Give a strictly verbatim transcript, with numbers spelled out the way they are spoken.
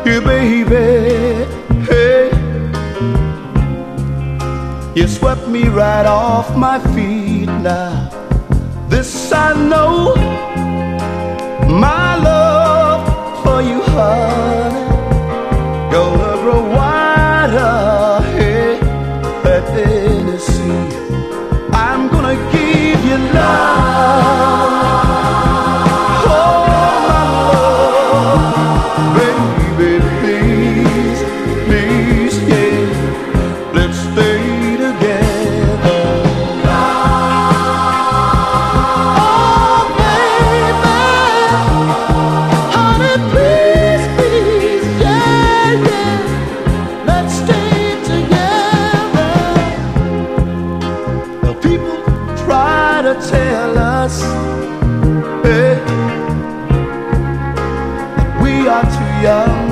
you, baby. Hey, you swept me right off my feet. Now this I know, my love for you, honey, gonna grow wider, hey, at Tennessee. I'm gonna give you love. Tell us, hey, that we are too young